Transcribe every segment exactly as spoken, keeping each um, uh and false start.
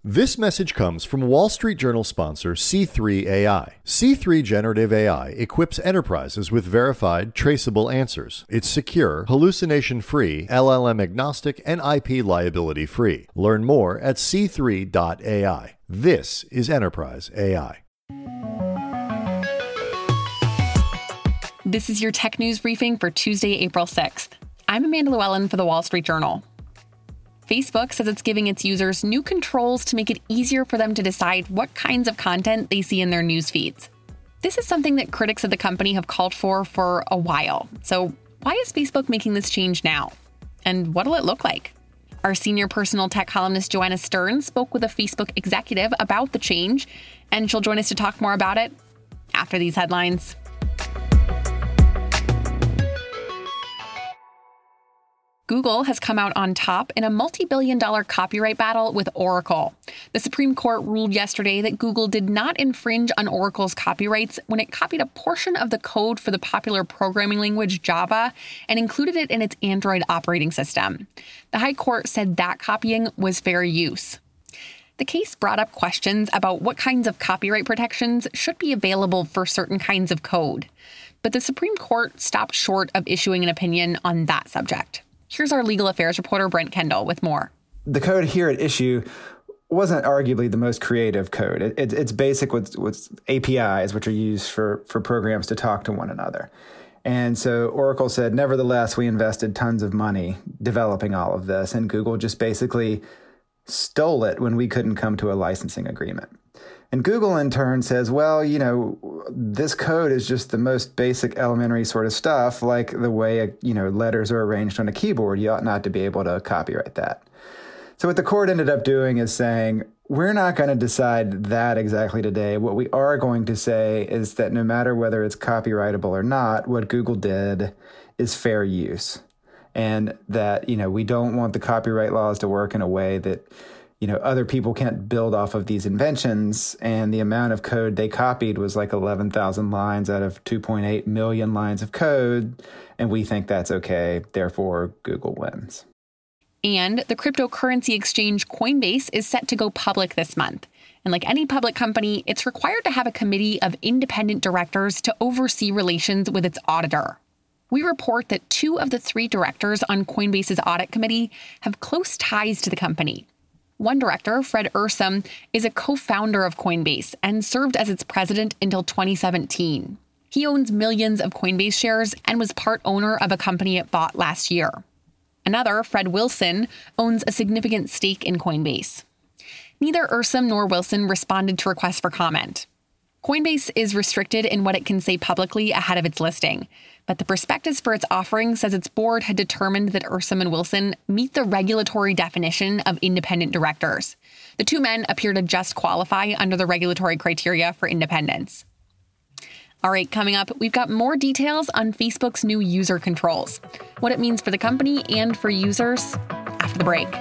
This message comes from Wall Street Journal sponsor C three A I. C three Generative A I equips enterprises with verified, traceable answers. It's secure, hallucination-free, L L M-agnostic, and I P liability-free. Learn more at c three dot a i. This is Enterprise A I. This is your tech news briefing for Tuesday, April sixth. I'm Amanda Llewellyn for the Wall Street Journal. Facebook says it's giving its users new controls to make it easier for them to decide what kinds of content they see in their news feeds. This is something that critics of the company have called for for a while. So why is Facebook making this change now? And what'll it look like? Our senior personal tech columnist Joanna Stern spoke with a Facebook executive about the change, and she'll join us to talk more about it after these headlines. Google has come out on top in a multi-billion dollar copyright battle with Oracle. The Supreme Court ruled yesterday that Google did not infringe on Oracle's copyrights when it copied a portion of the code for the popular programming language Java and included it in its Android operating system. The High Court said that copying was fair use. The case brought up questions about what kinds of copyright protections should be available for certain kinds of code. But the Supreme Court stopped short of issuing an opinion on that subject. Here's our legal affairs reporter, Brent Kendall, with more. The code here at issue wasn't arguably the most creative code. It, it, it's basic with, with A P Is, which are used for, for programs to talk to one another. And so Oracle said, nevertheless, we invested tons of money developing all of this, and Google just basically stole it when we couldn't come to a licensing agreement. And Google, in turn, says, well, you know, this code is just the most basic elementary sort of stuff, like the way, you know, letters are arranged on a keyboard. You ought not to be able to copyright that. So what the court ended up doing is saying, we're not going to decide that exactly today. What we are going to say is that no matter whether it's copyrightable or not, what Google did is fair use. And that, you know, we don't want the copyright laws to work in a way that, you know, other people can't build off of these inventions. And the amount of code they copied was like eleven thousand lines out of two point eight million lines of code. And we think that's okay. Therefore, Google wins. And the cryptocurrency exchange Coinbase is set to go public this month. And like any public company, it's required to have a committee of independent directors to oversee relations with its auditor. We report that two of the three directors on Coinbase's audit committee have close ties to the company. One director, Fred Ehrsam, is a co-founder of Coinbase and served as its president until twenty seventeen. He owns millions of Coinbase shares and was part owner of a company it bought last year. Another, Fred Wilson, owns a significant stake in Coinbase. Neither Ehrsam nor Wilson responded to requests for comment. Coinbase is restricted in what it can say publicly ahead of its listing, but the prospectus for its offering says its board had determined that Ehrsam and Wilson meet the regulatory definition of independent directors. The two men appear to just qualify under the regulatory criteria for independence. All right, coming up, we've got more details on Facebook's new user controls, what it means for the company and for users after the break.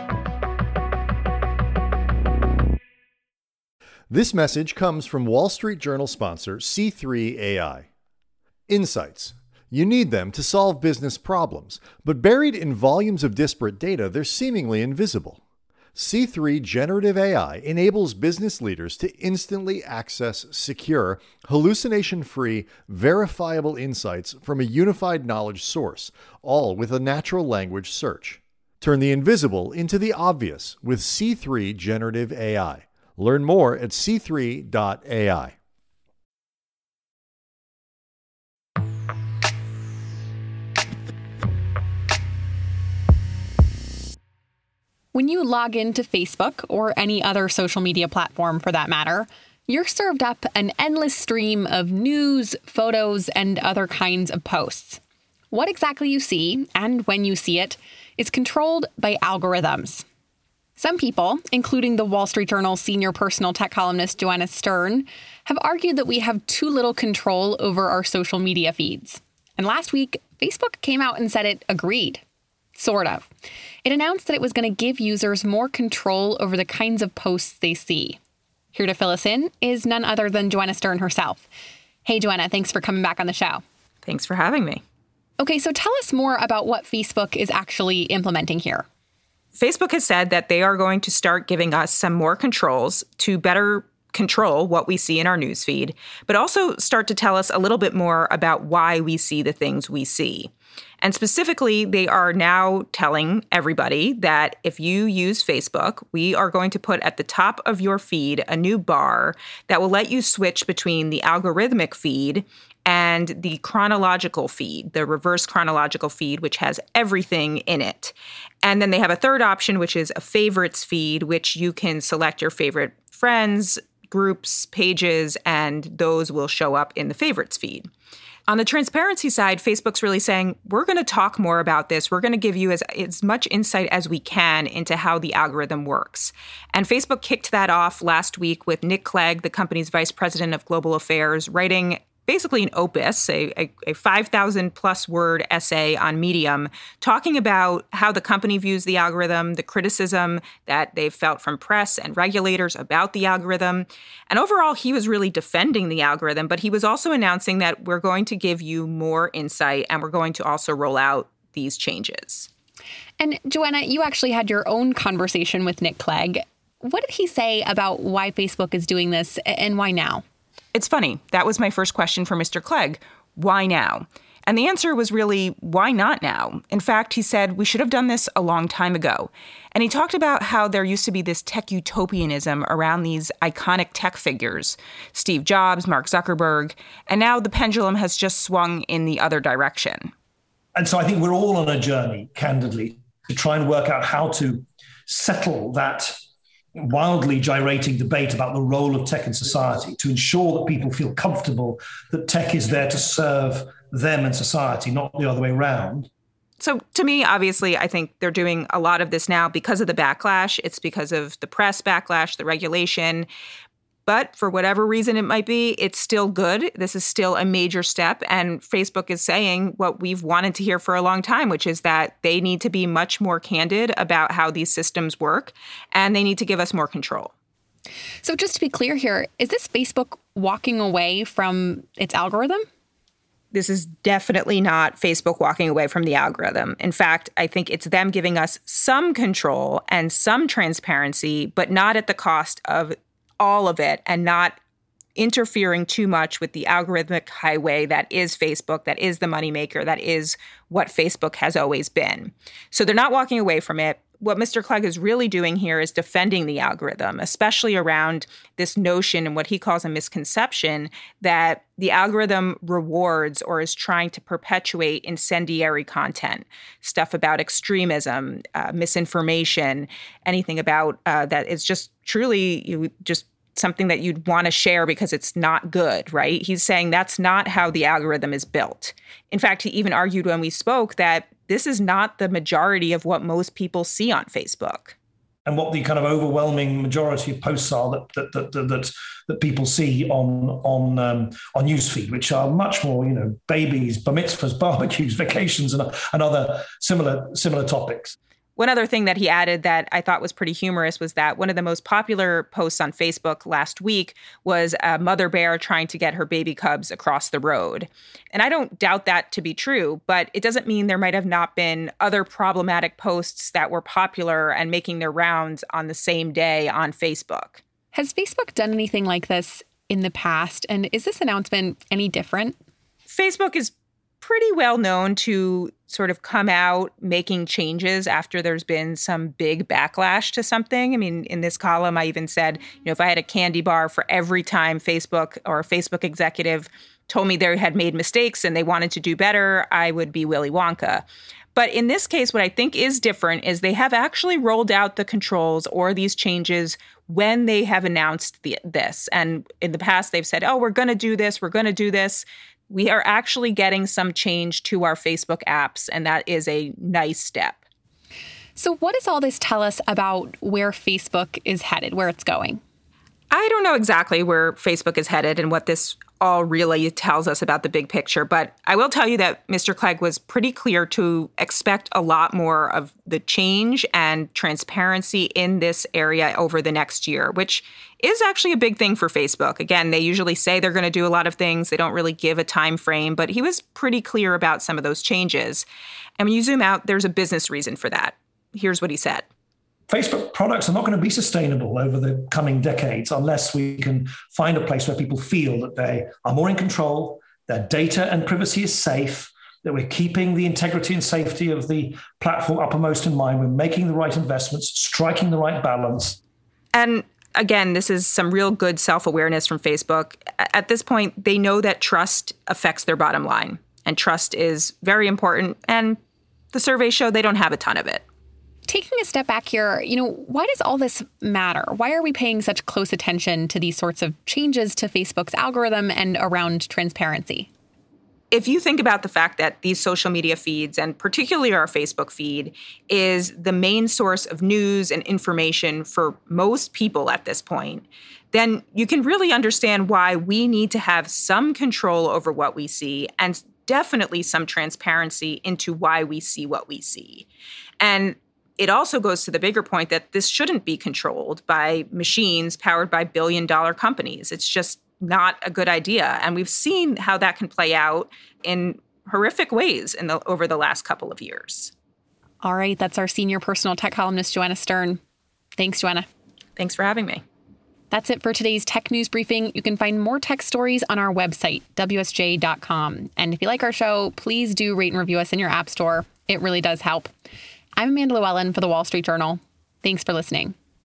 This message comes from Wall Street Journal sponsor C three A I. Insights. You need them to solve business problems, but buried in volumes of disparate data, they're seemingly invisible. C three Generative A I enables business leaders to instantly access secure, hallucination-free, verifiable insights from a unified knowledge source, all with a natural language search. Turn the invisible into the obvious with C three Generative A I. Learn more at c three dot a i. When you log into Facebook, or any other social media platform for that matter, you're served up an endless stream of news, photos, and other kinds of posts. What exactly you see, and when you see it, is controlled by algorithms. Some people, including the Wall Street Journal senior personal tech columnist Joanna Stern, have argued that we have too little control over our social media feeds. And last week, Facebook came out and said it agreed. Sort of. It announced that it was going to give users more control over the kinds of posts they see. Here to fill us in is none other than Joanna Stern herself. Hey, Joanna, thanks for coming back on the show. Thanks for having me. Okay, so tell us more about what Facebook is actually implementing here. Facebook has said that they are going to start giving us some more controls to better control what we see in our newsfeed, but also start to tell us a little bit more about why we see the things we see. And specifically, they are now telling everybody that if you use Facebook, we are going to put at the top of your feed a new bar that will let you switch between the algorithmic feed and the chronological feed, the reverse chronological feed, which has everything in it. And then they have a third option, which is a favorites feed, which you can select your favorite friends, groups, pages, and those will show up in the favorites feed. On the transparency side, Facebook's really saying, we're going to talk more about this. We're going to give you as, as much insight as we can into how the algorithm works. And Facebook kicked that off last week with Nick Clegg, the company's vice president of global affairs, writing basically an opus, a, a, a five thousand plus word essay on Medium, talking about how the company views the algorithm, the criticism that they've felt from press and regulators about the algorithm. And overall, he was really defending the algorithm, but he was also announcing that we're going to give you more insight and we're going to also roll out these changes. And Joanna, you actually had your own conversation with Nick Clegg. What did he say about why Facebook is doing this and why now? It's funny. That was my first question for Mister Clegg. Why now? And the answer was really, why not now? In fact, he said, we should have done this a long time ago. And he talked about how there used to be this tech utopianism around these iconic tech figures, Steve Jobs, Mark Zuckerberg, and now the pendulum has just swung in the other direction. And so I think we're all on a journey, candidly, to try and work out how to settle that wildly gyrating debate about the role of tech in society, to ensure that people feel comfortable that tech is there to serve them and society, not the other way around. So to me, obviously, I think they're doing a lot of this now because of the backlash. It's because of the press backlash, the regulation. But for whatever reason it might be, it's still good. This is still a major step. And Facebook is saying what we've wanted to hear for a long time, which is that they need to be much more candid about how these systems work, and they need to give us more control. So just to be clear here, is this Facebook walking away from its algorithm? This is definitely not Facebook walking away from the algorithm. In fact, I think it's them giving us some control and some transparency, but not at the cost of all of it and not interfering too much with the algorithmic highway that is Facebook, that is the moneymaker, that is what Facebook has always been. So they're not walking away from it. What Mister Clegg is really doing here is defending the algorithm, especially around this notion and what he calls a misconception that the algorithm rewards or is trying to perpetuate incendiary content, stuff about extremism, uh, misinformation, anything about uh, that is just truly you, just something that you'd want to share because it's not good, right? He's saying that's not how the algorithm is built. In fact, he even argued when we spoke that this is not the majority of what most people see on Facebook. And what the kind of overwhelming majority of posts are that that that that, that, that people see on on um, on newsfeed, which are much more, you know, babies, bar mitzvahs, barbecues, vacations, and, and other similar similar topics. One other thing that he added that I thought was pretty humorous was that one of the most popular posts on Facebook last week was a mother bear trying to get her baby cubs across the road. And I don't doubt that to be true, but it doesn't mean there might have not been other problematic posts that were popular and making their rounds on the same day on Facebook. Has Facebook done anything like this in the past? And is this announcement any different? Facebook is pretty well known to sort of come out making changes after there's been some big backlash to something. I mean, in this column, I even said, you know, if I had a candy bar for every time Facebook or a Facebook executive told me they had made mistakes and they wanted to do better, I would be Willy Wonka. But in this case, what I think is different is they have actually rolled out the controls or these changes when they have announced the, this. And in the past, they've said, oh, we're going to do this, we're going to do this. We are actually getting some change to our Facebook apps, and that is a nice step. So what does all this tell us about where Facebook is headed, where it's going? I don't know exactly where Facebook is headed and what this all really tells us about the big picture, but I will tell you that Mister Clegg was pretty clear to expect a lot more of the change and transparency in this area over the next year, which is actually a big thing for Facebook. Again, they usually say they're going to do a lot of things. They don't really give a time frame, but he was pretty clear about some of those changes. And when you zoom out, there's a business reason for that. Here's what he said. Facebook products are not going to be sustainable over the coming decades unless we can find a place where people feel that they are more in control, their data and privacy is safe, that we're keeping the integrity and safety of the platform uppermost in mind, we're making the right investments, striking the right balance. And again, this is some real good self-awareness from Facebook. At this point, they know that trust affects their bottom line, and trust is very important, and the surveys show they don't have a ton of it. Taking a step back here, you know, why does all this matter? Why are we paying such close attention to these sorts of changes to Facebook's algorithm and around transparency? If you think about the fact that these social media feeds, and particularly our Facebook feed, is the main source of news and information for most people at this point, then you can really understand why we need to have some control over what we see and definitely some transparency into why we see what we see. And it also goes to the bigger point that this shouldn't be controlled by machines powered by billion-dollar companies. It's just not a good idea. And we've seen how that can play out in horrific ways in the, over the last couple of years. All right, that's our senior personal tech columnist, Joanna Stern. Thanks, Joanna. Thanks for having me. That's it for today's Tech News Briefing. You can find more tech stories on our website, W S J dot com. And if you like our show, please do rate and review us in your app store. It really does help. I'm Amanda Llewellyn for The Wall Street Journal. Thanks for listening.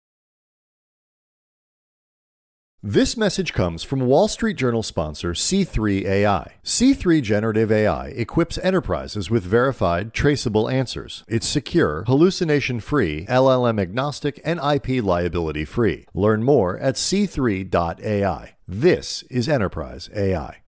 This message comes from Wall Street Journal sponsor C three A I. C three Generative A I equips enterprises with verified, traceable answers. It's secure, hallucination-free, L L M-agnostic, and I P liability-free. Learn more at C three dot A I. This is Enterprise A I.